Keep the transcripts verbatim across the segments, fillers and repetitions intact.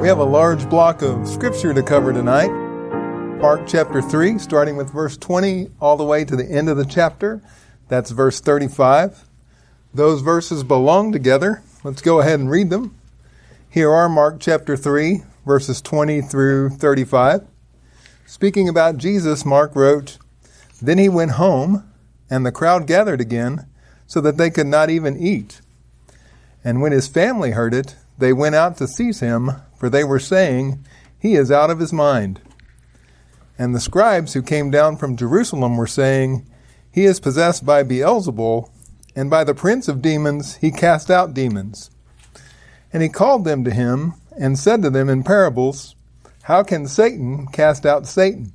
We have a large block of scripture to cover tonight. Mark chapter three, starting with verse twenty all the way to the end of the chapter. That's verse thirty-five. Those verses belong together. Let's go ahead and read them. Here are Mark chapter three, verses twenty through thirty-five. Speaking about Jesus, Mark wrote, "Then he went home, and the crowd gathered again, so that they could not even eat. And when his family heard it, they went out to seize him, for they were saying, 'He is out of his mind.' And the scribes who came down from Jerusalem were saying, 'He is possessed by Beelzebul, and by the prince of demons he cast out demons.' And he called them to him, and said to them in parables, 'How can Satan cast out Satan?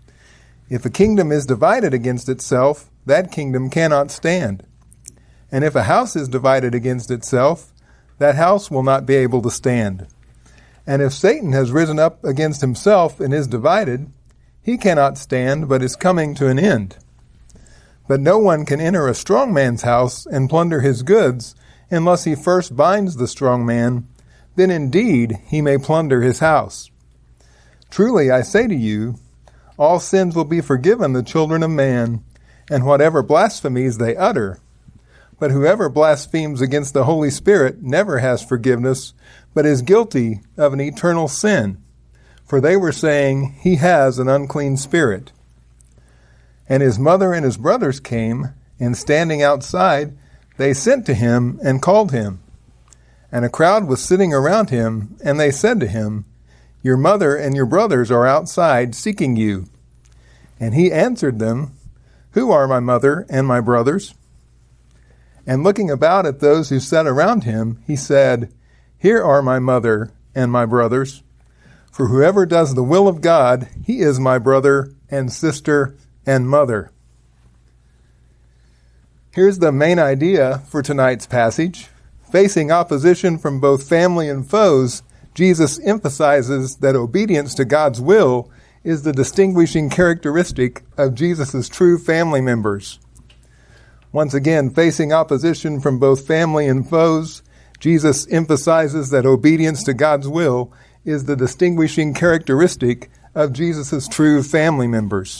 If a kingdom is divided against itself, that kingdom cannot stand. And if a house is divided against itself, that house will not be able to stand. And if Satan has risen up against himself and is divided, he cannot stand, but is coming to an end. But no one can enter a strong man's house and plunder his goods unless he first binds the strong man, then indeed he may plunder his house. Truly I say to you, all sins will be forgiven the children of man, and whatever blasphemies they utter. But whoever blasphemes against the Holy Spirit never has forgiveness, but is guilty of an eternal sin. For they were saying, 'He has an unclean spirit.' And his mother and his brothers came, and standing outside, they sent to him and called him. And a crowd was sitting around him, and they said to him, 'Your mother and your brothers are outside seeking you.' And he answered them, 'Who are my mother and my brothers?' And looking about at those who sat around him, he said, 'Here are my mother and my brothers. For whoever does the will of God, he is my brother and sister and mother.'" Here's the main idea for tonight's passage. Facing opposition from both family and foes, Jesus emphasizes that obedience to God's will is the distinguishing characteristic of Jesus' true family members. Once again, facing opposition from both family and foes, Jesus emphasizes that obedience to God's will is the distinguishing characteristic of Jesus' true family members.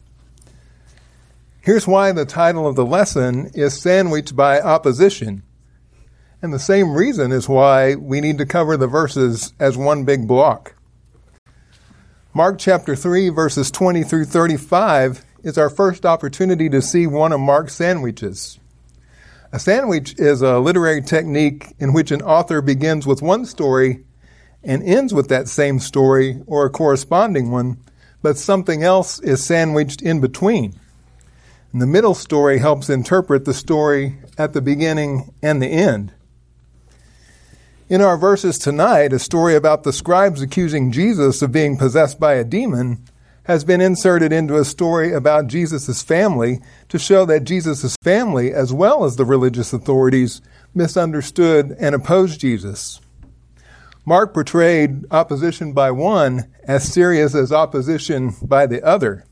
Here's why the title of the lesson is Sandwiched by Opposition. And the same reason is why we need to cover the verses as one big block. Mark chapter three, verses twenty through thirty-five is our first opportunity to see one of Mark's sandwiches. A sandwich is a literary technique in which an author begins with one story and ends with that same story or a corresponding one, but something else is sandwiched in between. And the middle story helps interpret the story at the beginning and the end. In our verses tonight, a story about the scribes accusing Jesus of being possessed by a demon has been inserted into a story about Jesus' family to show that Jesus' family, as well as the religious authorities, misunderstood and opposed Jesus. Mark portrayed opposition by one as serious as opposition by the other.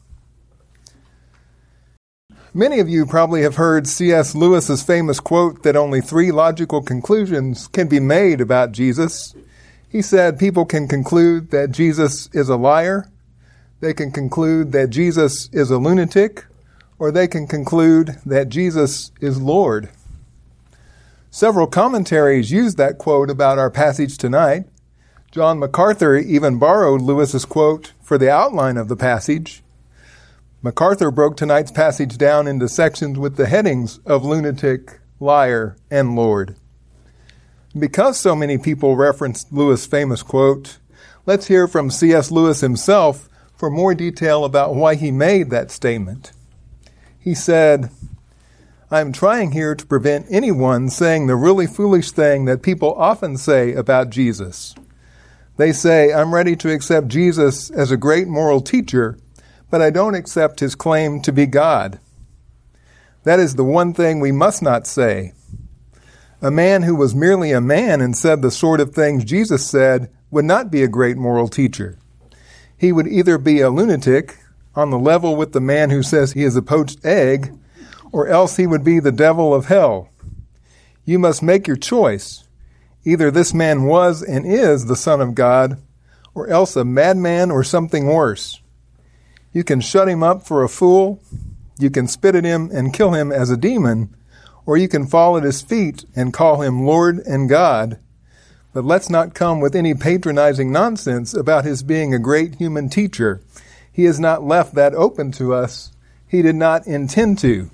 Many of you probably have heard C S Lewis's famous quote that only three logical conclusions can be made about Jesus. He said people can conclude that Jesus is a liar, they can conclude that Jesus is a lunatic, or they can conclude that Jesus is Lord. Several commentaries use that quote about our passage tonight. John MacArthur even borrowed Lewis's quote for the outline of the passage. MacArthur broke tonight's passage down into sections with the headings of lunatic, liar, and Lord. Because so many people referenced Lewis' famous quote, let's hear from C S Lewis himself for more detail about why he made that statement. He said, "I am trying here to prevent anyone saying the really foolish thing that people often say about Jesus. They say, 'I'm ready to accept Jesus as a great moral teacher, but I don't accept his claim to be God.' That is the one thing we must not say. A man who was merely a man and said the sort of things Jesus said would not be a great moral teacher. He would either be a lunatic, on the level with the man who says he is a poached egg, or else he would be the devil of hell. You must make your choice. Either this man was and is the Son of God, or else a madman or something worse. You can shut him up for a fool, you can spit at him and kill him as a demon, or you can fall at his feet and call him Lord and God. But let's not come with any patronizing nonsense about his being a great human teacher. He has not left that open to us. He did not intend to.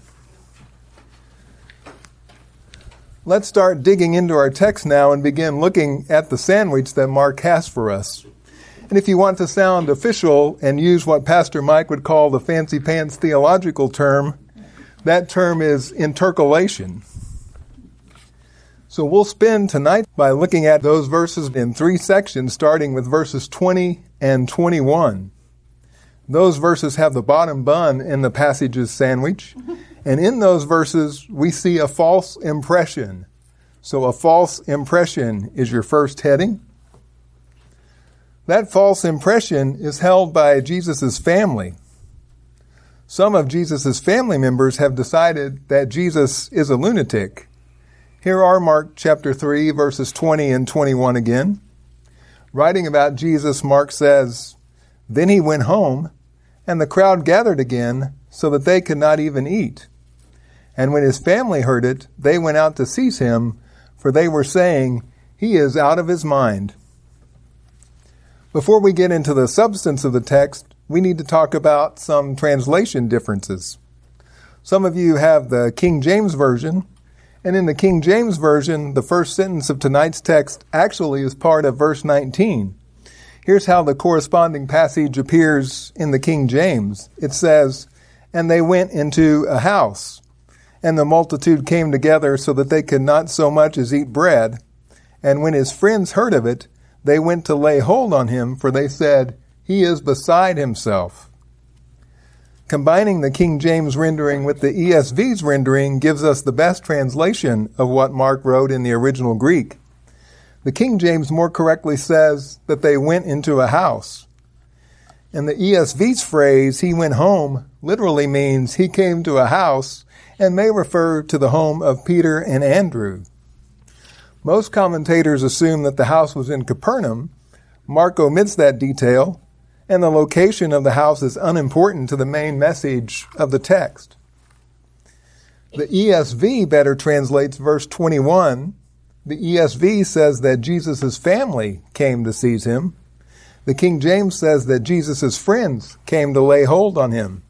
Let's start digging into our text now and begin looking at the sandwich that Mark has for us. And if you want to sound official and use what Pastor Mike would call the fancy pants theological term, that term is intercalation. So we'll spend tonight by looking at those verses in three sections, starting with verses twenty and twenty-one. Those verses have the bottom bun in the passage's sandwich. And in those verses, we see a false impression. So a false impression is your first heading. That false impression is held by Jesus' family. Some of Jesus' family members have decided that Jesus is a lunatic. Here are Mark chapter three, verses twenty and twenty-one again. Writing about Jesus, Mark says, "Then he went home, and the crowd gathered again, so that they could not even eat. And when his family heard it, they went out to seize him, for they were saying, 'He is out of his mind.'" Before we get into the substance of the text, we need to talk about some translation differences. Some of you have the King James Version, and in the King James Version, the first sentence of tonight's text actually is part of verse nineteen. Here's how the corresponding passage appears in the King James. It says, "And they went into a house, and the multitude came together so that they could not so much as eat bread. And when his friends heard of it, they went to lay hold on him, for they said, 'He is beside himself.'" Combining the King James rendering with the E S V's rendering gives us the best translation of what Mark wrote in the original Greek. The King James more correctly says that they went into a house. And the E S V's phrase, "he went home," literally means he came to a house and may refer to the home of Peter and Andrew. Most commentators assume that the house was in Capernaum. Mark omits that detail, and the location of the house is unimportant to the main message of the text. The E S V better translates verse twenty-one. The E S V says that Jesus' family came to seize him. The King James says that Jesus' friends came to lay hold on him.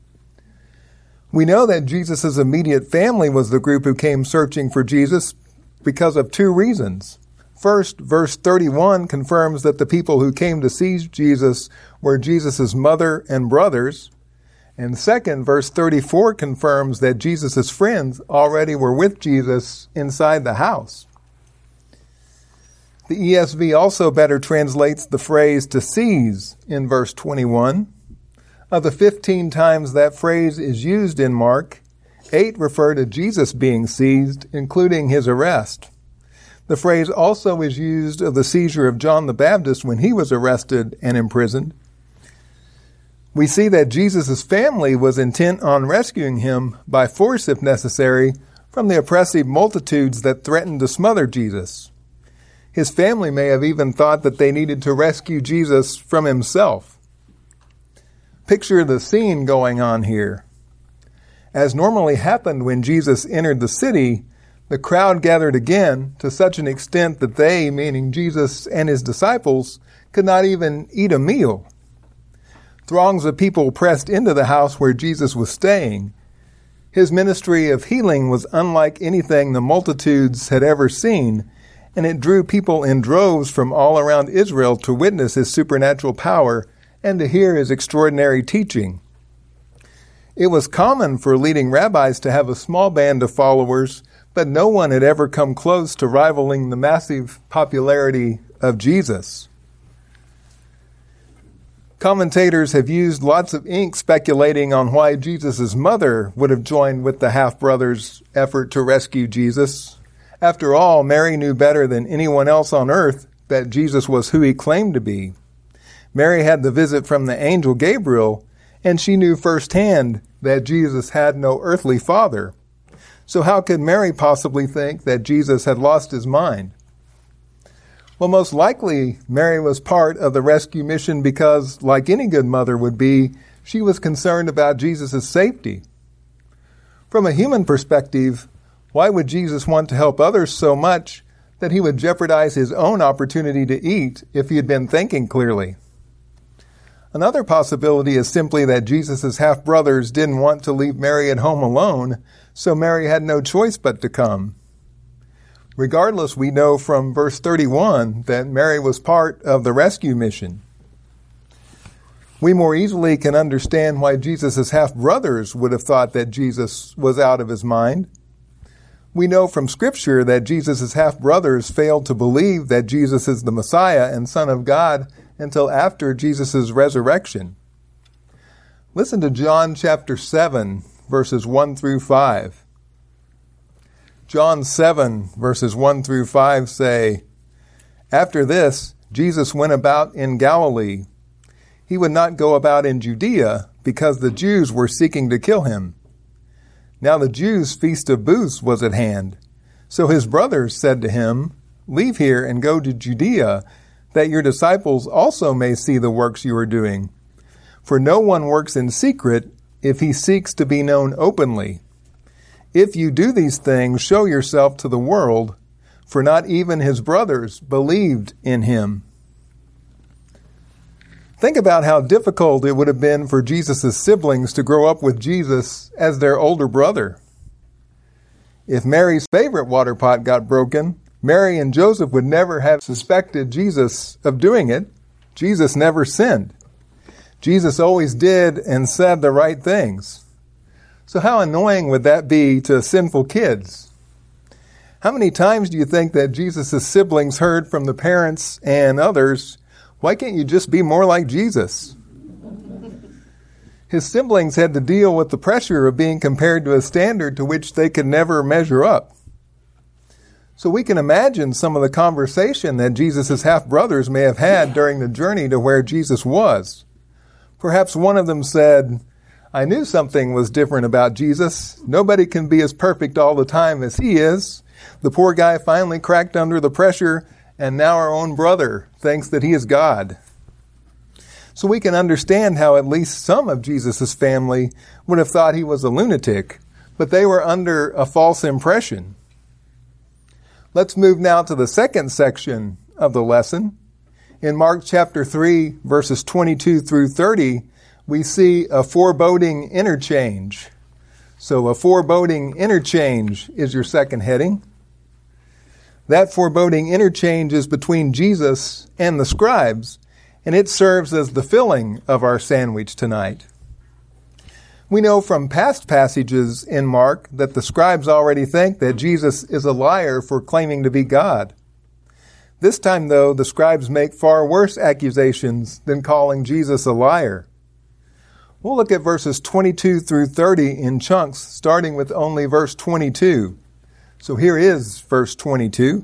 We know that Jesus' immediate family was the group who came searching for Jesus because of two reasons. First, verse thirty-one confirms that the people who came to seize Jesus were Jesus' mother and brothers. And second, verse thirty-four confirms that Jesus' friends already were with Jesus inside the house. The E S V also better translates the phrase "to seize" in verse twenty-one. Of the fifteen times that phrase is used in Mark, eight refer to Jesus being seized, including his arrest. The phrase also is used of the seizure of John the Baptist when he was arrested and imprisoned. We see that Jesus' family was intent on rescuing him by force, if necessary, from the oppressive multitudes that threatened to smother Jesus. His family may have even thought that they needed to rescue Jesus from himself. Picture the scene going on here. As normally happened when Jesus entered the city, the crowd gathered again to such an extent that they, meaning Jesus and his disciples, could not even eat a meal. Throngs of people pressed into the house where Jesus was staying. His ministry of healing was unlike anything the multitudes had ever seen, and it drew people in droves from all around Israel to witness his supernatural power and to hear his extraordinary teaching. It was common for leading rabbis to have a small band of followers, but no one had ever come close to rivaling the massive popularity of Jesus. Commentators have used lots of ink speculating on why Jesus' mother would have joined with the half-brothers' effort to rescue Jesus. After all, Mary knew better than anyone else on earth that Jesus was who he claimed to be. Mary had the visit from the angel Gabriel, and she knew firsthand that Jesus had no earthly father. So how could Mary possibly think that Jesus had lost his mind? Well, most likely, Mary was part of the rescue mission because, like any good mother would be, she was concerned about Jesus' safety. From a human perspective, why would Jesus want to help others so much that he would jeopardize his own opportunity to eat if he had been thinking clearly? Another possibility is simply that Jesus' half-brothers didn't want to leave Mary at home alone, so Mary had no choice but to come. Regardless, we know from verse thirty-one that Mary was part of the rescue mission. We more easily can understand why Jesus' half-brothers would have thought that Jesus was out of his mind. We know from Scripture that Jesus' half-brothers failed to believe that Jesus is the Messiah and Son of God until after Jesus' resurrection. Listen to John chapter seven, verses one through five. John seven, verses one through five say, "After this, Jesus went about in Galilee. He would not go about in Judea because the Jews were seeking to kill him. Now the Jews' feast of booths was at hand. So his brothers said to him, 'Leave here and go to Judea, that your disciples also may see the works you are doing. For no one works in secret if he seeks to be known openly. If you do these things, show yourself to the world, for not even his brothers believed in him.'" Think about how difficult it would have been for Jesus' siblings to grow up with Jesus as their older brother. If Mary's favorite water pot got broken, Mary and Joseph would never have suspected Jesus of doing it. Jesus never sinned. Jesus always did and said the right things. So how annoying would that be to sinful kids? How many times do you think that Jesus' siblings heard from the parents and others, "Why can't you just be more like Jesus?" His siblings had to deal with the pressure of being compared to a standard to which they could never measure up. So we can imagine some of the conversation that Jesus' half-brothers may have had during the journey to where Jesus was. Perhaps one of them said, "I knew something was different about Jesus. Nobody can be as perfect all the time as he is. The poor guy finally cracked under the pressure, and now our own brother thinks that he is God." So we can understand how at least some of Jesus' family would have thought he was a lunatic, but they were under a false impression. Let's move now to the second section of the lesson. In Mark chapter three, verses twenty-two through thirty, we see a foreboding interchange. So a foreboding interchange is your second heading. That foreboding interchange is between Jesus and the scribes, and it serves as the filling of our sandwich tonight. We know from past passages in Mark that the scribes already think that Jesus is a liar for claiming to be God. This time, though, the scribes make far worse accusations than calling Jesus a liar. We'll look at verses twenty-two through thirty in chunks, starting with only verse twenty-two. So here is verse twenty-two.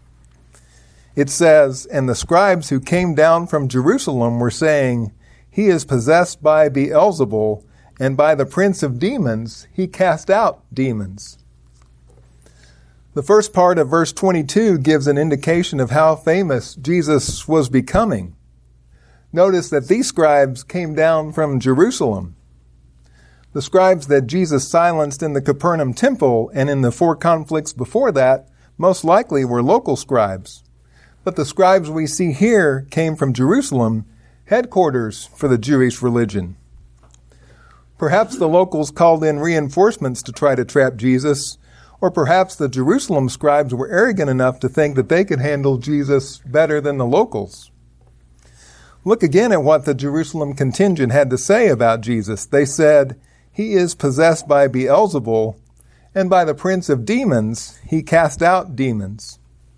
It says, "And the scribes who came down from Jerusalem were saying, 'He is possessed by Beelzebul, and by the prince of demons he cast out demons.'" The first part of verse twenty-two gives an indication of how famous Jesus was becoming. Notice that these scribes came down from Jerusalem. The scribes that Jesus silenced in the Capernaum temple and in the four conflicts before that most likely were local scribes. But the scribes we see here came from Jerusalem, headquarters for the Jewish religion. Perhaps the locals called in reinforcements to try to trap Jesus, or perhaps the Jerusalem scribes were arrogant enough to think that they could handle Jesus better than the locals. Look again at what the Jerusalem contingent had to say about Jesus. They said, "He is possessed by Beelzebul, and by the prince of demons he cast out demons."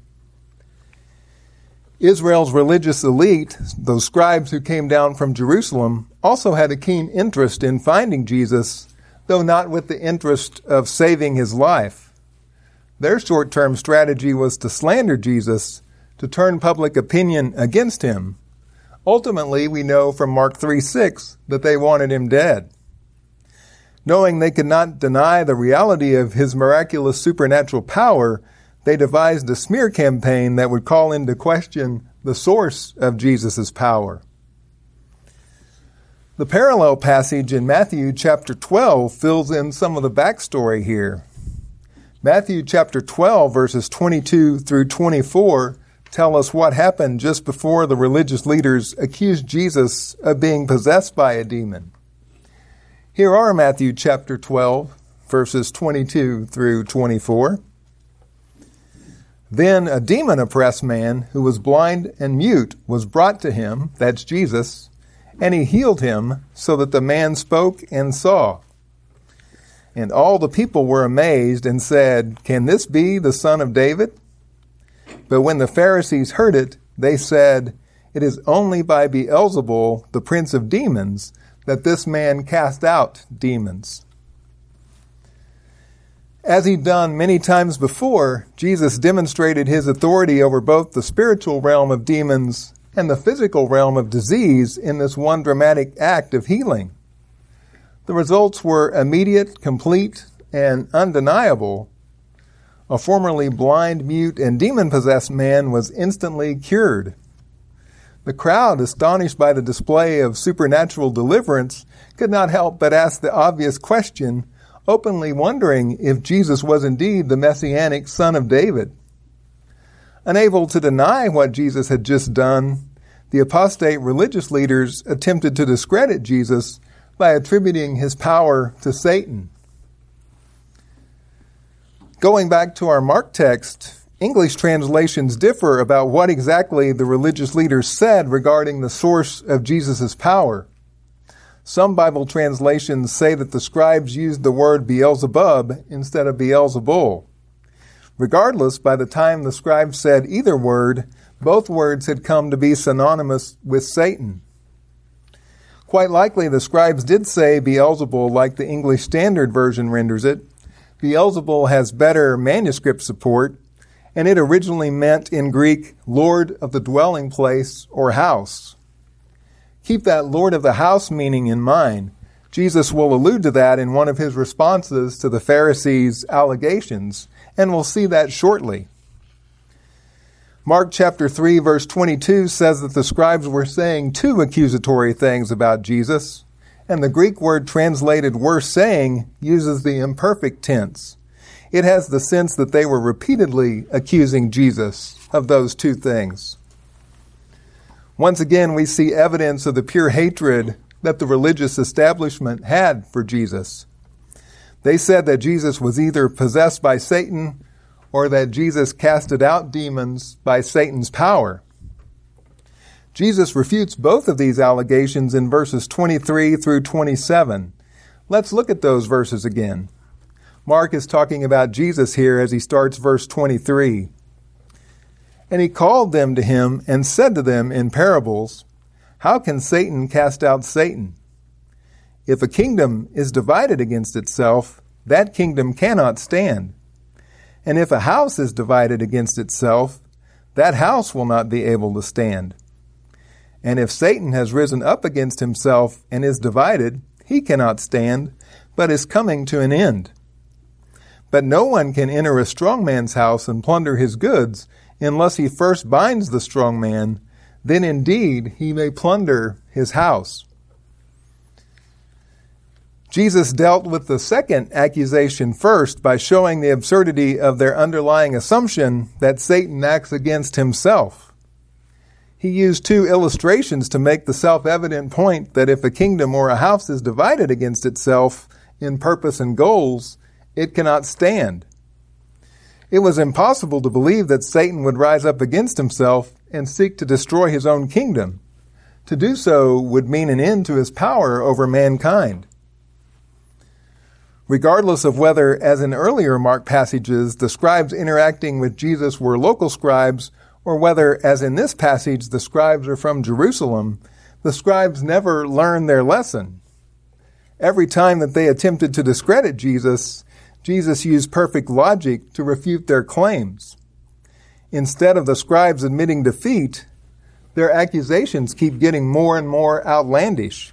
Israel's religious elite, those scribes who came down from Jerusalem, also had a keen interest in finding Jesus, though not with the interest of saving his life. Their short-term strategy was to slander Jesus, to turn public opinion against him. Ultimately, we know from Mark three six that they wanted him dead. Knowing they could not deny the reality of his miraculous supernatural power, they devised a smear campaign that would call into question the source of Jesus' power. The parallel passage in Matthew chapter twelve fills in some of the backstory here. Matthew chapter twelve, verses twenty-two through twenty-four, tell us what happened just before the religious leaders accused Jesus of being possessed by a demon. Here are Matthew chapter twelve, verses twenty-two through twenty-four. Then a demon-oppressed man who was blind and mute was brought to him, that's Jesus, and he healed him so that the man spoke and saw. And all the people were amazed and said, "Can this be the son of David?" But when the Pharisees heard it, they said, "It is only by Beelzebul, the prince of demons, that this man cast out demons." As he'd done many times before, Jesus demonstrated his authority over both the spiritual realm of demons and the physical realm of disease in this one dramatic act of healing. The results were immediate, complete, and undeniable. A formerly blind, mute, and demon-possessed man was instantly cured. The crowd, astonished by the display of supernatural deliverance, could not help but ask the obvious question, openly wondering if Jesus was indeed the Messianic Son of David. Unable to deny what Jesus had just done, the apostate religious leaders attempted to discredit Jesus by attributing his power to Satan. Going back to our Mark text, English translations differ about what exactly the religious leaders said regarding the source of Jesus' power. Some Bible translations say that the scribes used the word Beelzebub instead of Beelzebul. Regardless, by the time the scribes said either word, both words had come to be synonymous with Satan. Quite likely the scribes did say Beelzebul like the English Standard Version renders it. Beelzebul has better manuscript support, and it originally meant in Greek, Lord of the dwelling place or house. Keep that Lord of the house meaning in mind. Jesus will allude to that in one of his responses to the Pharisees' allegations, and we'll see that shortly. Mark chapter three, verse twenty-two says that the scribes were saying two accusatory things about Jesus, and the Greek word translated were saying uses the imperfect tense. It has the sense that they were repeatedly accusing Jesus of those two things. Once again, we see evidence of the pure hatred that the religious establishment had for Jesus. They said that Jesus was either possessed by Satan or that Jesus casted out demons by Satan's power. Jesus refutes both of these allegations in verses twenty-three through twenty-seven. Let's look at those verses again. Mark is talking about Jesus here as he starts verse twenty-three. And he called them to him and said to them in parables, "How can Satan cast out Satan? If a kingdom is divided against itself, that kingdom cannot stand. And if a house is divided against itself, that house will not be able to stand. And if Satan has risen up against himself and is divided, he cannot stand, but is coming to an end. But no one can enter a strong man's house and plunder his goods unless he first binds the strong man, then indeed he may plunder his house." Jesus dealt with the second accusation first by showing the absurdity of their underlying assumption that Satan acts against himself. He used two illustrations to make the self-evident point that if a kingdom or a house is divided against itself in purpose and goals, it cannot stand. It was impossible to believe that Satan would rise up against himself and seek to destroy his own kingdom. To do so would mean an end to his power over mankind. Regardless of whether, as in earlier Mark passages, the scribes interacting with Jesus were local scribes, or whether, as in this passage, the scribes are from Jerusalem, the scribes never learned their lesson. Every time that they attempted to discredit Jesus, Jesus used perfect logic to refute their claims. Instead of the scribes admitting defeat, their accusations keep getting more and more outlandish.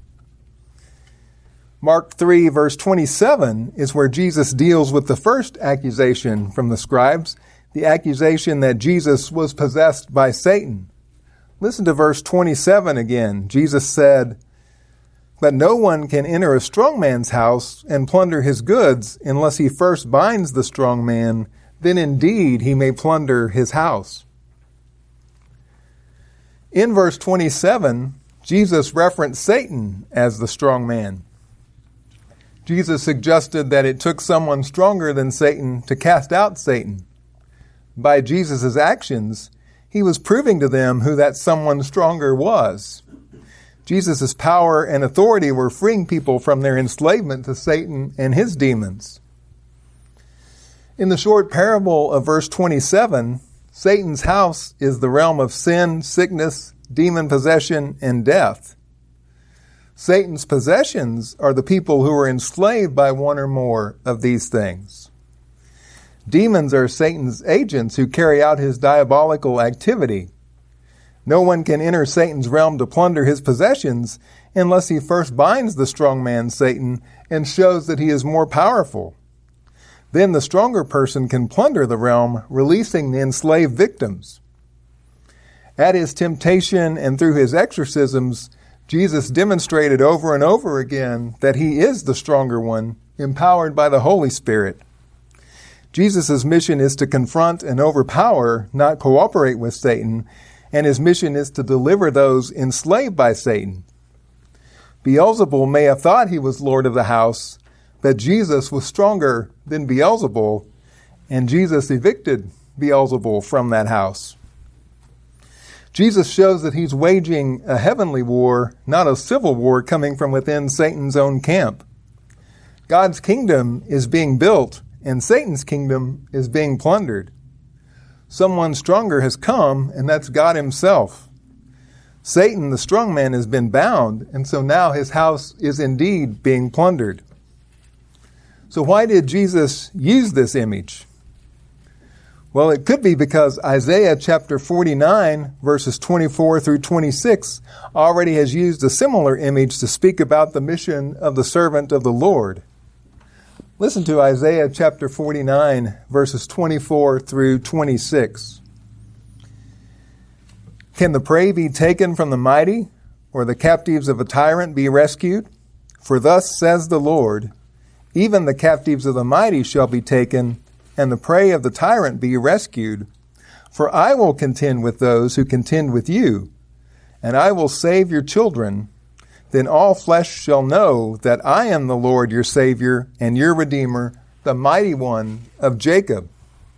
Mark three, verse twenty-seven is where Jesus deals with the first accusation from the scribes. the accusation that Jesus was possessed by Satan. Listen to verse twenty-seven again. Jesus said, "But no one can enter a strong man's house and plunder his goods unless he first binds the strong man, then indeed he may plunder his house." In verse twenty-seven, Jesus referenced Satan as the strong man. Jesus suggested that it took someone stronger than Satan to cast out Satan. By Jesus' actions, he was proving to them who that someone stronger was. Jesus' power and authority were freeing people from their enslavement to Satan and his demons. In the short parable of verse twenty-seven, Satan's house is the realm of sin, sickness, demon possession, and death. Satan's possessions are the people who are enslaved by one or more of these things. Demons are Satan's agents who carry out his diabolical activity. No one can enter Satan's realm to plunder his possessions unless he first binds the strong man, Satan, and shows that he is more powerful. Then the stronger person can plunder the realm, releasing the enslaved victims. At his temptation and through his exorcisms, Jesus demonstrated over and over again that he is the stronger one, empowered by the Holy Spirit. Jesus' mission is to confront and overpower, not cooperate with Satan, and his mission is to deliver those enslaved by Satan. Beelzebul may have thought he was Lord of the house, but Jesus was stronger than Beelzebul, and Jesus evicted Beelzebul from that house. Jesus shows that he's waging a heavenly war, not a civil war coming from within Satan's own camp. God's kingdom is being built, and Satan's kingdom is being plundered. Someone stronger has come, and that's God himself. Satan, the strong man, has been bound, and so now his house is indeed being plundered. So why did Jesus use this image? Well, it could be because Isaiah chapter forty-nine, verses twenty-four through twenty-six, already has used a similar image to speak about the mission of the servant of the Lord. Listen to Isaiah chapter forty-nine, verses twenty-four through twenty-six. "Can the prey be taken from the mighty, or the captives of a tyrant be rescued? For thus says the Lord, even the captives of the mighty shall be taken, and the prey of the tyrant be rescued. For I will contend with those who contend with you, and I will save your children. Then all flesh shall know that I am the Lord your Savior and your Redeemer, the mighty one of Jacob."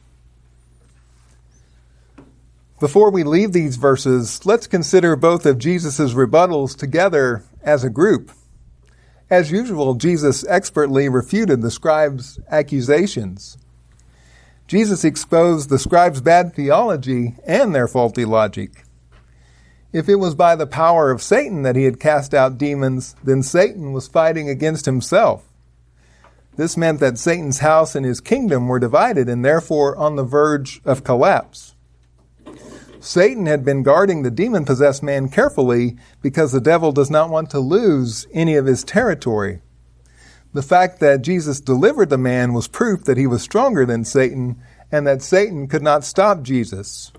Before we leave these verses, let's consider both of Jesus' rebuttals together as a group. As usual, Jesus expertly refuted the scribes' accusations. Jesus exposed the scribes' bad theology and their faulty logic. If it was by the power of Satan that he had cast out demons, then Satan was fighting against himself. This meant that Satan's house and his kingdom were divided and therefore on the verge of collapse. Satan had been guarding the demon-possessed man carefully because the devil does not want to lose any of his territory. The fact that Jesus delivered the man was proof that he was stronger than Satan and that Satan could not stop Jesus.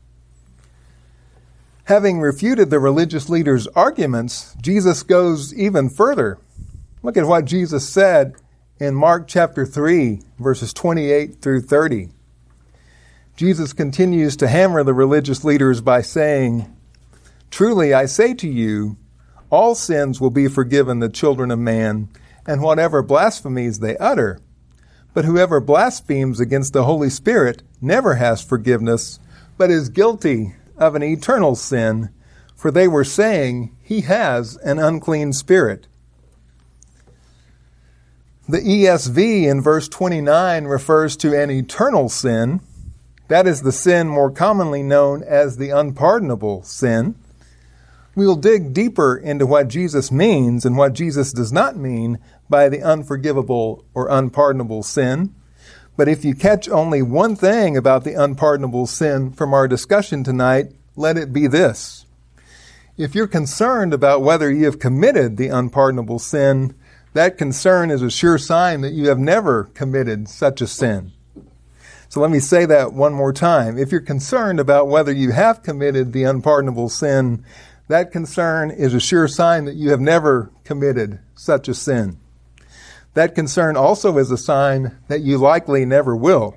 Having refuted the religious leaders' arguments, Jesus goes even further. Look at what Jesus said in Mark chapter three, verses twenty-eight through thirty. Jesus continues to hammer the religious leaders by saying, "Truly I say to you, all sins will be forgiven the children of man, and whatever blasphemies they utter. But whoever blasphemes against the Holy Spirit never has forgiveness, but is guilty of an eternal sin, for they were saying, he has an unclean spirit." The E S V in verse twenty-nine refers to an eternal sin. That is the sin more commonly known as the unpardonable sin. We'll dig deeper into what Jesus means and what Jesus does not mean by the unforgivable or unpardonable sin. But if you catch only one thing about the unpardonable sin from our discussion tonight, let it be this. If you're concerned about whether you have committed the unpardonable sin, that concern is a sure sign that you have never committed such a sin. So let me say that one more time. If you're concerned about whether you have committed the unpardonable sin, that concern is a sure sign that you have never committed such a sin. That concern also is a sign that you likely never will.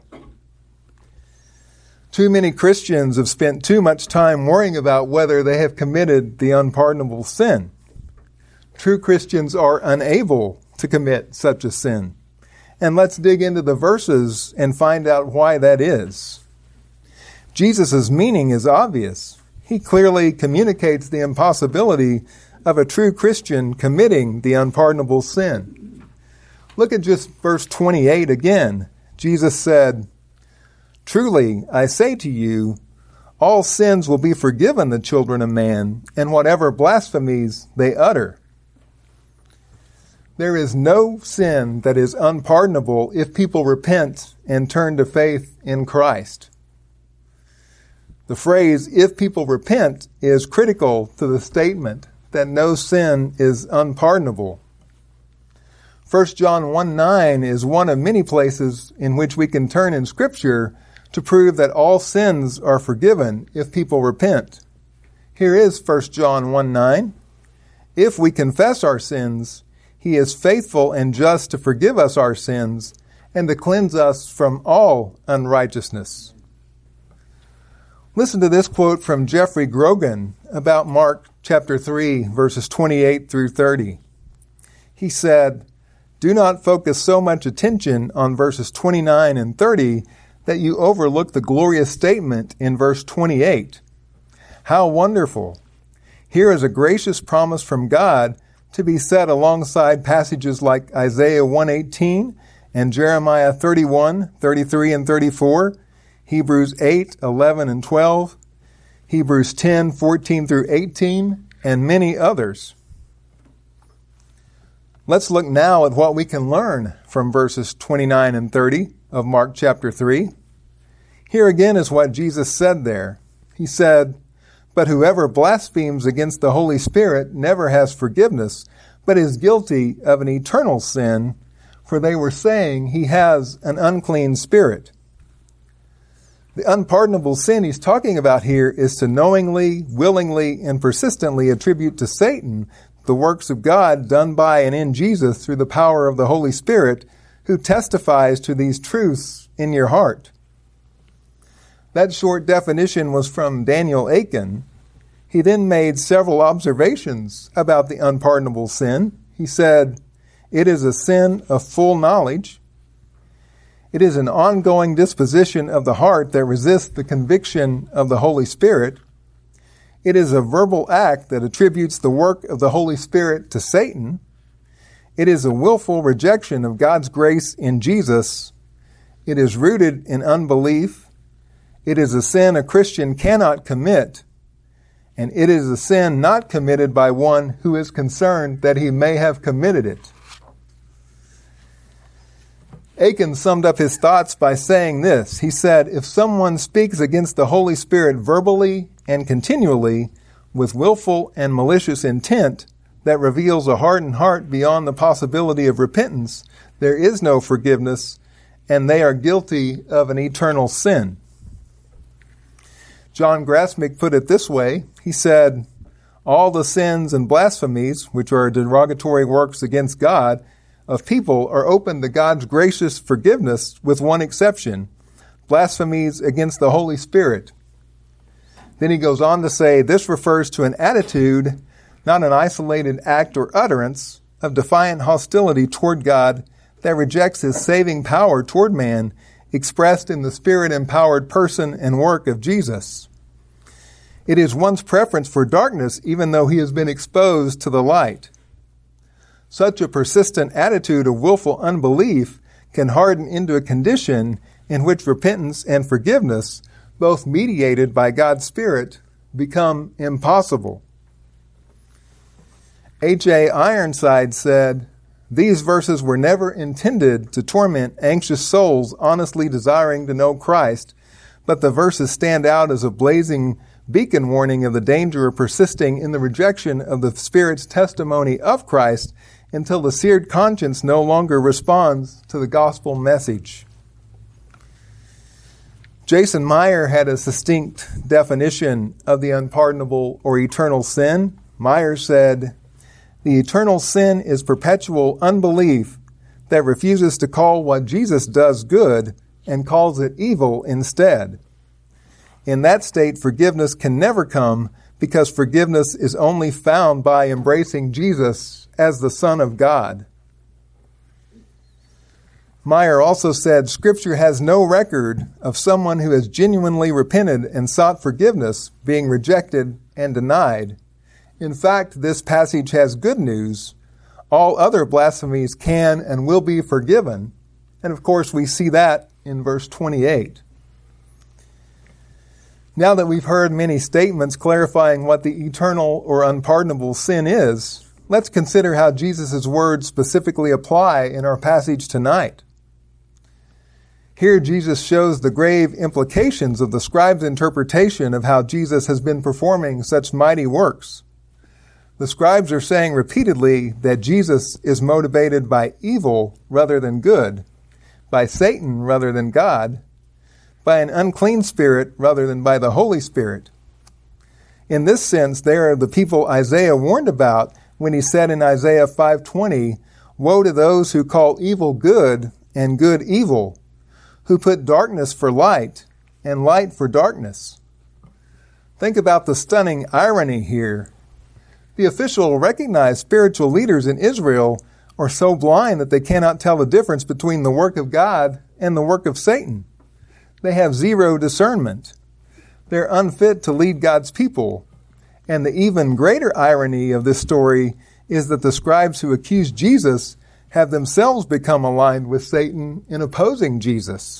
Too many Christians have spent too much time worrying about whether they have committed the unpardonable sin. True Christians are unable to commit such a sin. And let's dig into the verses and find out why that is. Jesus' meaning is obvious. He clearly communicates the impossibility of a true Christian committing the unpardonable sin. Look at just verse twenty-eight again. Jesus said, "Truly, I say to you, all sins will be forgiven the children of man, and whatever blasphemies they utter." There is no sin that is unpardonable if people repent and turn to faith in Christ. The phrase, "if people repent," is critical to the statement that no sin is unpardonable. First John one nine is one of many places in which we can turn in Scripture to prove that all sins are forgiven if people repent. Here is First John one nine. "If we confess our sins, He is faithful and just to forgive us our sins and to cleanse us from all unrighteousness." Listen to this quote from Jeffrey Grogan about Mark chapter three, verses twenty-eight through thirty. He said, "Do not focus so much attention on verses twenty-nine and thirty that you overlook the glorious statement in verse twenty-eight. How wonderful! Here is a gracious promise from God to be set alongside passages like Isaiah one eighteen and Jeremiah thirty-one, thirty-three, and thirty-four, Hebrews eight, eleven, and twelve, Hebrews ten, fourteen through eighteen, and many others. Let's look now at what we can learn from verses twenty-nine and thirty of Mark chapter three. Here again is what Jesus said there. He said, "But whoever blasphemes against the Holy Spirit never has forgiveness, but is guilty of an eternal sin, for they were saying he has an unclean spirit." The unpardonable sin he's talking about here is to knowingly, willingly, and persistently attribute to Satan the works of God done by and in Jesus through the power of the Holy Spirit, who testifies to these truths in your heart. That short definition was from Daniel Aiken. He then made several observations about the unpardonable sin. He said, "It is a sin of full knowledge. It is an ongoing disposition of the heart that resists the conviction of the Holy Spirit. It is a verbal act that attributes the work of the Holy Spirit to Satan. It is a willful rejection of God's grace in Jesus. It is rooted in unbelief. It is a sin a Christian cannot commit. And it is a sin not committed by one who is concerned that he may have committed it." Aiken summed up his thoughts by saying this. He said, "If someone speaks against the Holy Spirit verbally and continually with willful and malicious intent that reveals a hardened heart beyond the possibility of repentance, there is no forgiveness, and they are guilty of an eternal sin." John Grassmick put it this way. He said, "All the sins and blasphemies, which are derogatory works against God, of people are open to God's gracious forgiveness with one exception, blasphemies against the Holy Spirit." Then he goes on to say, this refers to an attitude, not an isolated act or utterance, of defiant hostility toward God that rejects His saving power toward man, expressed in the Spirit-empowered person and work of Jesus. It is one's preference for darkness even though he has been exposed to the light. Such a persistent attitude of willful unbelief can harden into a condition in which repentance and forgiveness, both mediated by God's Spirit, become impossible. H A Ironside said, "These verses were never intended to torment anxious souls honestly desiring to know Christ, but the verses stand out as a blazing beacon warning of the danger of persisting in the rejection of the Spirit's testimony of Christ until the seared conscience no longer responds to the gospel message." Jason Meyer had a succinct definition of the unpardonable or eternal sin. Meyer said, "The eternal sin is perpetual unbelief that refuses to call what Jesus does good and calls it evil instead. In that state, forgiveness can never come because forgiveness is only found by embracing Jesus as the Son of God." Meyer also said, "Scripture has no record of someone who has genuinely repented and sought forgiveness being rejected and denied. In fact, this passage has good news. All other blasphemies can and will be forgiven." And of course, we see that in verse twenty-eight. Now that we've heard many statements clarifying what the eternal or unpardonable sin is, let's consider how Jesus' words specifically apply in our passage tonight. Here, Jesus shows the grave implications of the scribes' interpretation of how Jesus has been performing such mighty works. The scribes are saying repeatedly that Jesus is motivated by evil rather than good, by Satan rather than God, by an unclean spirit rather than by the Holy Spirit. In this sense, they are the people Isaiah warned about when he said in Isaiah five twenty, "Woe to those who call evil good and good evil, who put darkness for light and light for darkness." Think about the stunning irony here. The official recognized spiritual leaders in Israel are so blind that they cannot tell the difference between the work of God and the work of Satan. They have zero discernment. They're unfit to lead God's people. And the even greater irony of this story is that the scribes who accuse Jesus have themselves become aligned with Satan in opposing Jesus.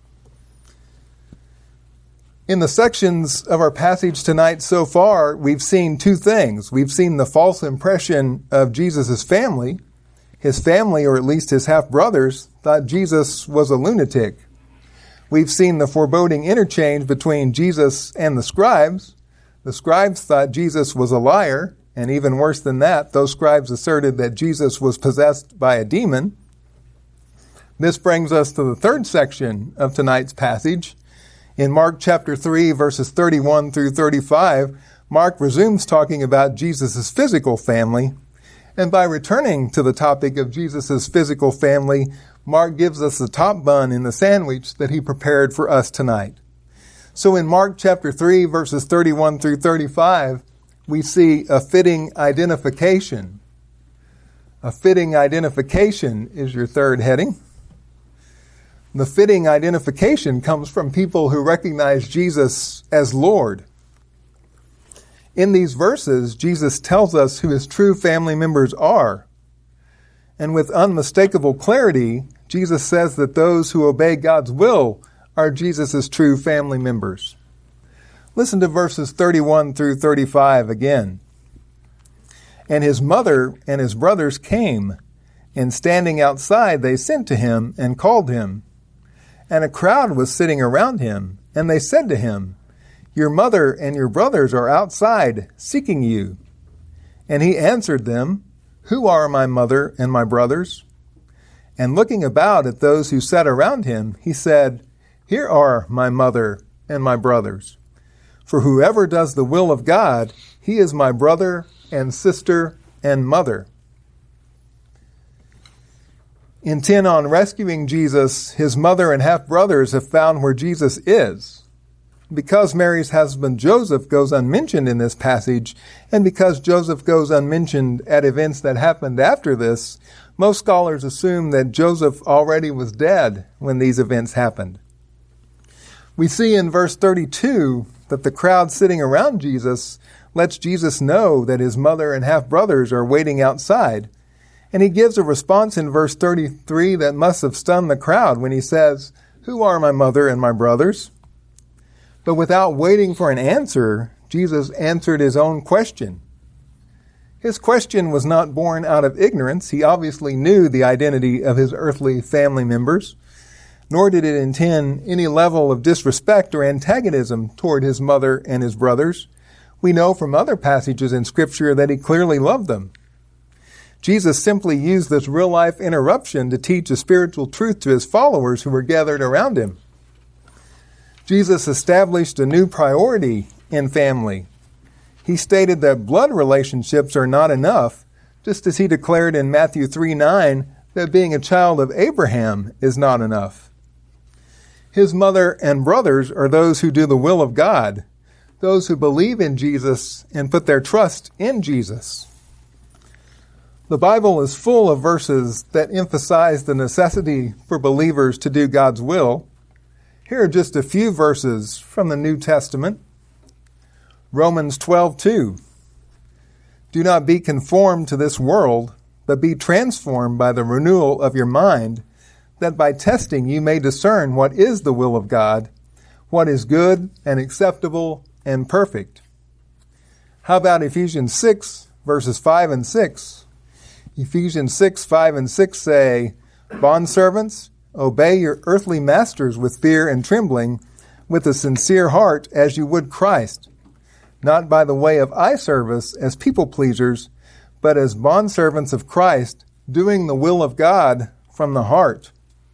In the sections of our passage tonight so far, we've seen two things. We've seen the false impression of Jesus' family. His family, or at least his half-brothers, thought Jesus was a lunatic. We've seen the foreboding interchange between Jesus and the scribes. The scribes thought Jesus was a liar, and even worse than that, those scribes asserted that Jesus was possessed by a demon. This brings us to the third section of tonight's passage. In Mark chapter three, verses thirty-one through thirty-five, Mark resumes talking about Jesus' physical family. And by returning to the topic of Jesus' physical family, Mark gives us the top bun in the sandwich that he prepared for us tonight. So in Mark chapter three, verses thirty-one through thirty-five, we see a fitting identification. A fitting identification is your third heading. The fitting identification comes from people who recognize Jesus as Lord. In these verses, Jesus tells us who his true family members are. And with unmistakable clarity, Jesus says that those who obey God's will are Jesus' true family members. Listen to verses thirty-one through thirty-five again. "And his mother and his brothers came, and standing outside they sent to him and called him. And a crowd was sitting around him, and they said to him, 'Your mother and your brothers are outside, seeking you.' And he answered them, 'Who are my mother and my brothers?' And looking about at those who sat around him, he said, 'Here are my mother and my brothers. For whoever does the will of God, he is my brother and sister and mother.'" Intent on rescuing Jesus, his mother and half-brothers have found where Jesus is. Because Mary's husband Joseph goes unmentioned in this passage, and because Joseph goes unmentioned at events that happened after this, most scholars assume that Joseph already was dead when these events happened. We see in verse thirty-two that the crowd sitting around Jesus lets Jesus know that his mother and half-brothers are waiting outside. And he gives a response in verse thirty-three that must have stunned the crowd when he says, "Who are my mother and my brothers?" But without waiting for an answer, Jesus answered his own question. His question was not born out of ignorance. He obviously knew the identity of his earthly family members, nor did it intend any level of disrespect or antagonism toward his mother and his brothers. We know from other passages in Scripture that he clearly loved them. Jesus simply used this real-life interruption to teach a spiritual truth to his followers who were gathered around him. Jesus established a new priority in family. He stated that blood relationships are not enough, just as he declared in Matthew three nine that being a child of Abraham is not enough. His mother and brothers are those who do the will of God, those who believe in Jesus and put their trust in Jesus. The Bible is full of verses that emphasize the necessity for believers to do God's will. Here are just a few verses from the New Testament. Romans twelve two. Do not be conformed to this world, but be transformed by the renewal of your mind, that by testing you may discern what is the will of God, what is good and acceptable and perfect. How about Ephesians six, verses five and six? Ephesians six, five and six say, Bondservants, obey your earthly masters with fear and trembling, with a sincere heart as you would Christ, not by the way of eye service as people pleasers, but as bondservants of Christ, doing the will of God from the heart.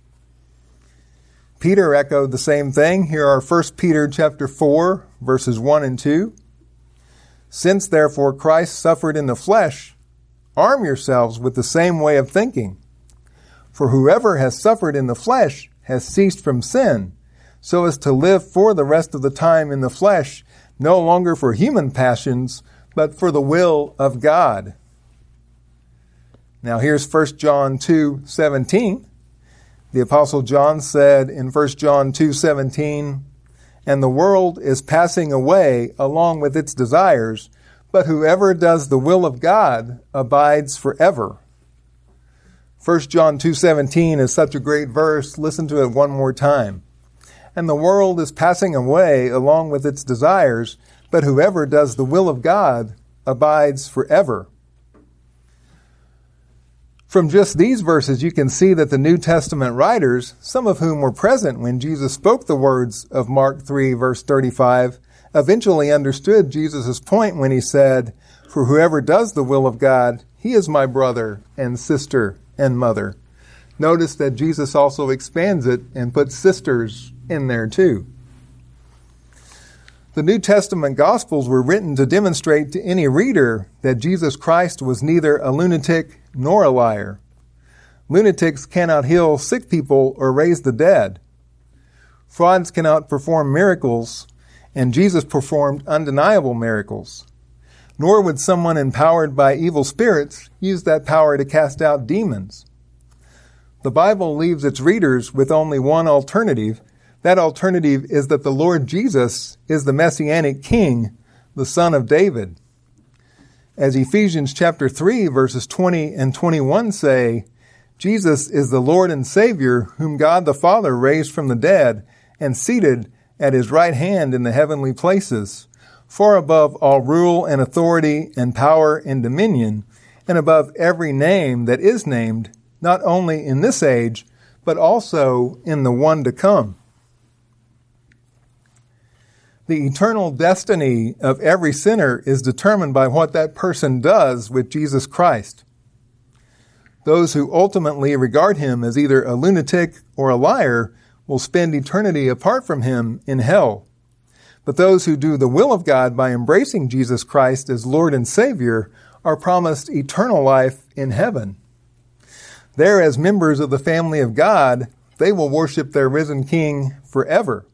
Peter echoed the same thing. Here are First Peter chapter four, verses one and two. Since therefore Christ suffered in the flesh, arm yourselves with the same way of thinking. For whoever has suffered in the flesh has ceased from sin, so as to live for the rest of the time in the flesh, no longer for human passions, but for the will of God. Now here's First John two seventeen. The Apostle John said in First John two seventeen, And the world is passing away along with its desires, but whoever does the will of God abides forever. First John two seventeen is such a great verse. Listen to it one more time. And the world is passing away along with its desires, but whoever does the will of God abides forever. From just these verses, you can see that the New Testament writers, some of whom were present when Jesus spoke the words of Mark three, verse thirty-five, eventually understood Jesus' point when he said, For whoever does the will of God, he is my brother and sister and mother. Notice that Jesus also expands it and puts sisters in there too. The New Testament Gospels were written to demonstrate to any reader that Jesus Christ was neither a lunatic nor a liar. Lunatics cannot heal sick people or raise the dead. Frauds cannot perform miracles, and Jesus performed undeniable miracles. Nor would someone empowered by evil spirits use that power to cast out demons. The Bible leaves its readers with only one alternative. That alternative is that the Lord Jesus is the Messianic King, the Son of David. As Ephesians chapter three, verses twenty and twenty-one say, Jesus is the Lord and Savior whom God the Father raised from the dead and seated at his right hand in the heavenly places, far above all rule and authority and power and dominion, and above every name that is named, not only in this age, but also in the one to come. The eternal destiny of every sinner is determined by what that person does with Jesus Christ. Those who ultimately regard him as either a lunatic or a liar will spend eternity apart from him in hell. But those who do the will of God by embracing Jesus Christ as Lord and Savior are promised eternal life in heaven. There, as members of the family of God, they will worship their risen King forever.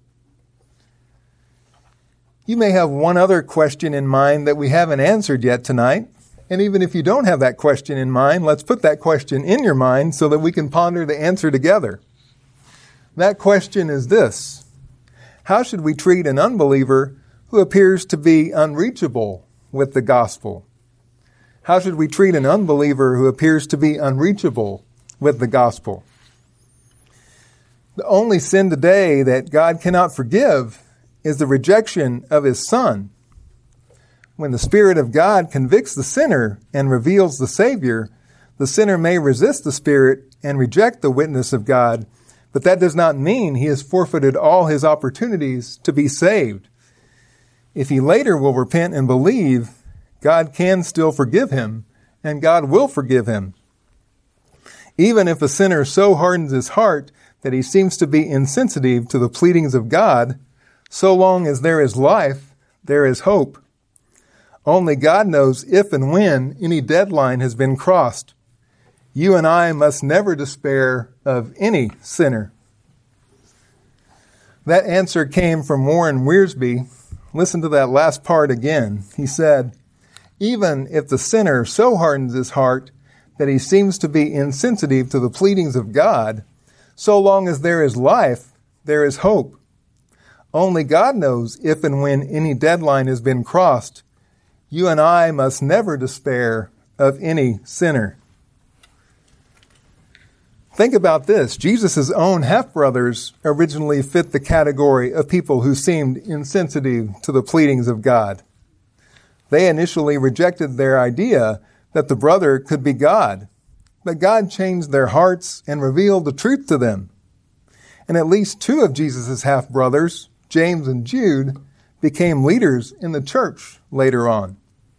You may have one other question in mind that we haven't answered yet tonight. And even if you don't have that question in mind, let's put that question in your mind so that we can ponder the answer together. That question is this: how should we treat an unbeliever who appears to be unreachable with the gospel? How should we treat an unbeliever who appears to be unreachable with the gospel? The only sin today that God cannot forgive is the rejection of his Son. When the Spirit of God convicts the sinner and reveals the Savior, the sinner may resist the Spirit and reject the witness of God, but that does not mean he has forfeited all his opportunities to be saved. If he later will repent and believe, God can still forgive him, and God will forgive him. Even if a sinner so hardens his heart that he seems to be insensitive to the pleadings of God, So long as there is life, there is hope. Only God knows if and when any deadline has been crossed. You and I must never despair of any sinner. That answer came from Warren Wiersbe. Listen to that last part again. He said, even if the sinner so hardens his heart that he seems to be insensitive to the pleadings of God, so long as there is life, there is hope. Only God knows if and when any deadline has been crossed. You and I must never despair of any sinner. Think about this. Jesus' own half-brothers originally fit the category of people who seemed insensitive to the pleadings of God. They initially rejected their idea that the brother could be God, but God changed their hearts and revealed the truth to them. And at least two of Jesus' half-brothers, James and Jude, became leaders in the church later on.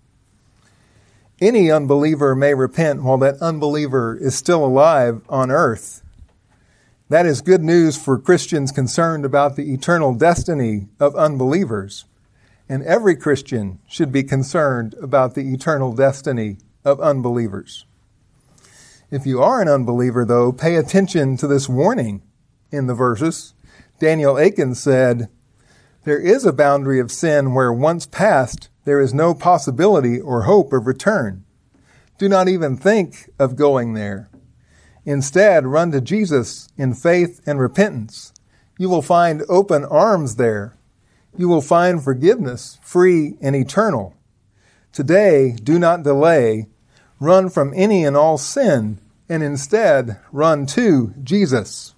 Any unbeliever may repent while that unbeliever is still alive on earth. That is good news for Christians concerned about the eternal destiny of unbelievers. And every Christian should be concerned about the eternal destiny of unbelievers. If you are an unbeliever, though, pay attention to this warning in the verses. Daniel Aiken said, "There is a boundary of sin where once passed, there is no possibility or hope of return. Do not even think of going there. Instead, run to Jesus in faith and repentance. You will find open arms there. You will find forgiveness, free and eternal. Today, do not delay. Run from any and all sin, and instead run to Jesus."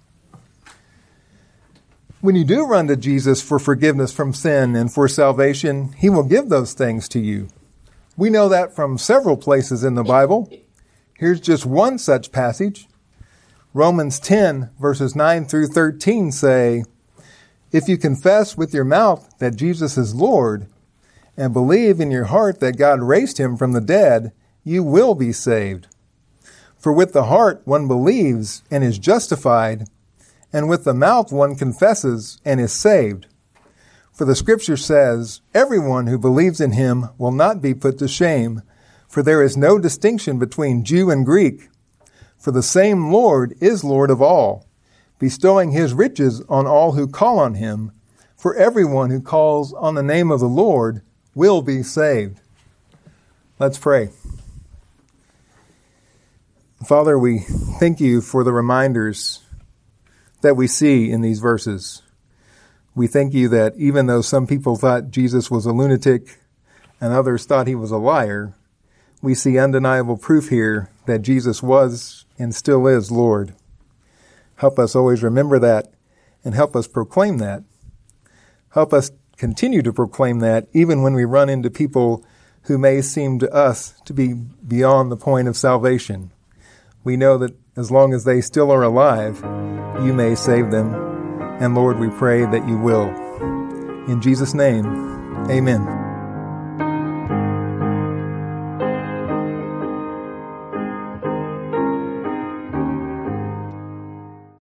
When you do run to Jesus for forgiveness from sin and for salvation, He will give those things to you. We know that from several places in the Bible. Here's just one such passage. Romans ten, verses nine through thirteen say, "If you confess with your mouth that Jesus is Lord and believe in your heart that God raised Him from the dead, you will be saved. For with the heart one believes and is justified, and with the mouth one confesses and is saved. For the Scripture says, everyone who believes in Him will not be put to shame, for there is no distinction between Jew and Greek. For the same Lord is Lord of all, bestowing His riches on all who call on Him. For everyone who calls on the name of the Lord will be saved." Let's pray. Father, we thank You for the reminders that we see in these verses. We thank You that even though some people thought Jesus was a lunatic and others thought He was a liar, we see undeniable proof here that Jesus was and still is Lord. Help us always remember that and help us proclaim that. Help us continue to proclaim that even when we run into people who may seem to us to be beyond the point of salvation. We know that as long as they still are alive, You may save them. And Lord, we pray that You will. In Jesus' name, amen.